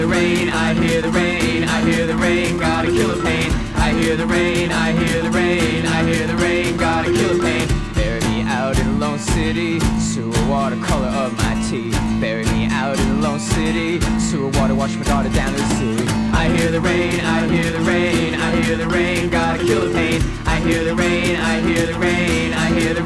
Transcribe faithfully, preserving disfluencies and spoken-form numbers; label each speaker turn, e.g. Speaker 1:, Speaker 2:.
Speaker 1: the rain, I hear the rain, I hear the rain, gotta kill the pain. I hear the rain, I hear the rain, I hear the rain, gotta kill the pain. Bury me out in a lone city, sewer water color of my teeth. Bury me out in a lone city, sewer water wash my daughter down to the sea. I hear the rain, I hear the rain, I hear the rain, gotta kill the pain. I hear the rain, I hear the rain, I hear the